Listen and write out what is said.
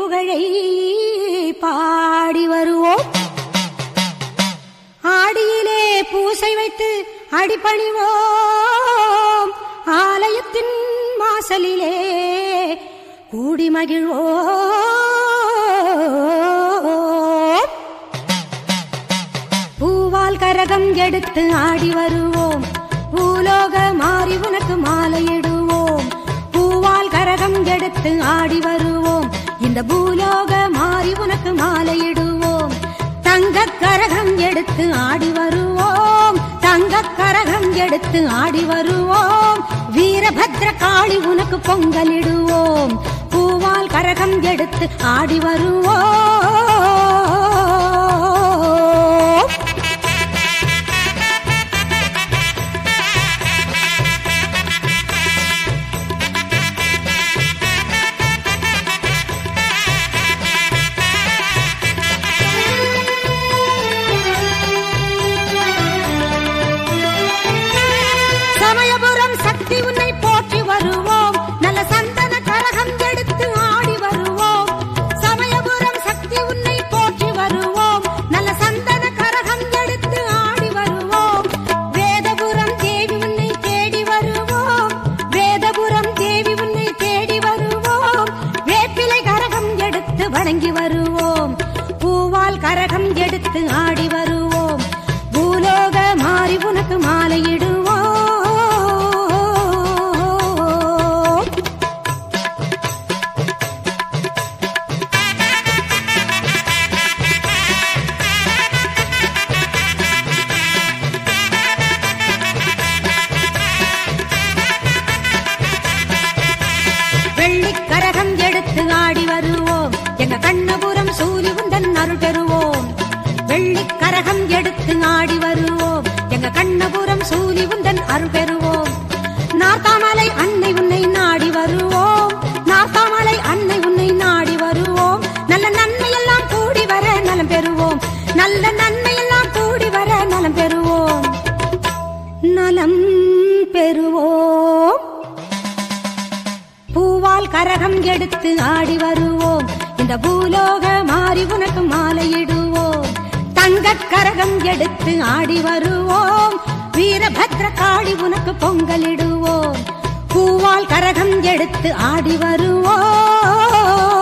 திருப்புகழை பாடி வருவோம். ஆடியிலே பூசை வைத்து அடிபணிவோம். ஆலயத்தின் வாசலிலே கூடி மகிழ்வோம். பூவால் கரகம் எடுத்து ஆடி வருவோம். பூலோக மாறி உனக்கு மாலையிடுவோம். பூவால் கரகம் எடுத்து ஆடி வருவோம். இந்த பூலோக மாறி உனக்கு மாலையிடுவோம். தங்க கரகம் எடுத்து ஆடி வருவோம். தங்க கரகம் எடுத்து ஆடி வருவோம். வீரபத்ர காளி உனக்கு பொங்கலிடுவோம். பூவால் கரகம் எடுத்து ஆடி வருவோம். சக்தி உன்னை போற்றி வருவோம். நல்ல சந்தன கரகம் எடுத்து ஆடி வருவோம். சமயபுரம் சக்தி உன்னை போற்றி வருவோம். நல்ல சந்தன கரகம் எடுத்து ஆடி வருவோம். வேதபுரம் தேவி உன்னை தேடி வருவோம். வேதபுரம் தேவி உன்னை தேடி வருவோம். வேப்பிலை கரகம் எடுத்து வணங்கி வருவோம். பூவால் கரகம் எடுத்து ஆடி வருவோம். பூலோக மாறி உனக்கு மாலையிடுவோம். வெள்ளிக்கரகம் எடுத்து ஆடி வருவோம். எங்க கண்ணபுரம் சூரி உந்தன் அருள் பெறுவோம். வெள்ளிக்கரகம் எடுத்து ஆடி வருவோம். எங்க கண்ணபுரம் சூரி உந்தன் அருள் பெறுவோம். நாத்தாமலை அன்னை உன்னை நாடி வருவோம். நாத்தாமலை அன்னை உன்னை நாடி வருவோம். நல்ல நன்மையெல்லாம் கூடி வர நலம் பெறுவோம். நல்ல நன்மையெல்லாம் கூடி வர நலம் பெறுவோம். நலம் பெறுவோம். பூவால் கரகம் எடுத்து ஆடி வருவோம். இந்த பூலோக மாறி உனக்கு மாலையிடுவோம். தங்க கரகம் எடுத்து ஆடி வருவோம். வீரபத்ர காளி உனக்கு பொங்கலிடுவோம். பூவால் கரகம் எடுத்து ஆடி வருவோம்.